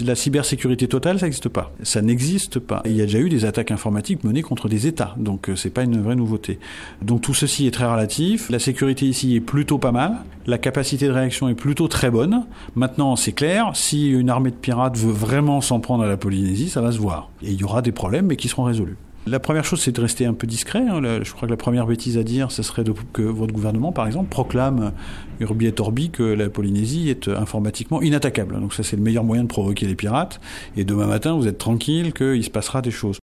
La cybersécurité totale, ça n'existe pas. Ça n'existe pas. Il y a déjà eu des attaques informatiques menées contre des États, donc c'est pas une vraie nouveauté. Donc tout ceci est très relatif. La sécurité ici est plutôt pas mal. La capacité de réaction est plutôt très bonne. Maintenant, c'est clair, si une armée de pirates veut vraiment s'en prendre à la Polynésie, ça va se voir. Et il y aura des problèmes, mais qui seront résolus. La première chose, c'est de rester un peu discret. Je crois que la première bêtise à dire, ce serait que votre gouvernement, par exemple, proclame Urbi et Orbi que la Polynésie est informatiquement inattaquable. Donc ça, c'est le meilleur moyen de provoquer les pirates. Et demain matin, vous êtes tranquille qu'il se passera des choses.